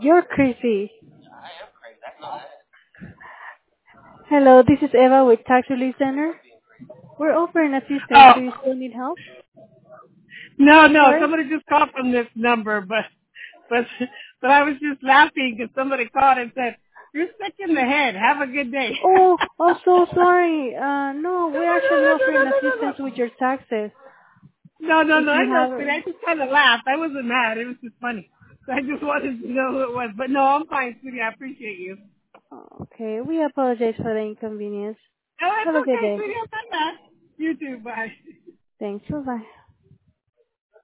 You're crazy. Hello, this is Eva with Tax Relief Center. We're offering assistance. Oh, Do you still need help? no, Sorry? somebody just called from this number, but, but I was just laughing because somebody called and said, "You're sick in the head. Have a good day." Oh, I'm so sorry. No, No, we're no, actually no, no, offering no, no, no, assistance with your taxes. If no. I you know, have, but I just kind of laughed. I wasn't mad. It was just funny. So I just wanted to know who it was. But no, I'm fine, sweetie. I appreciate you. okay, we apologize for the inconvenience. No, Have that's a good okay, day. sweetie. I'm not mad. You too. Bye. Thanks. Bye-bye.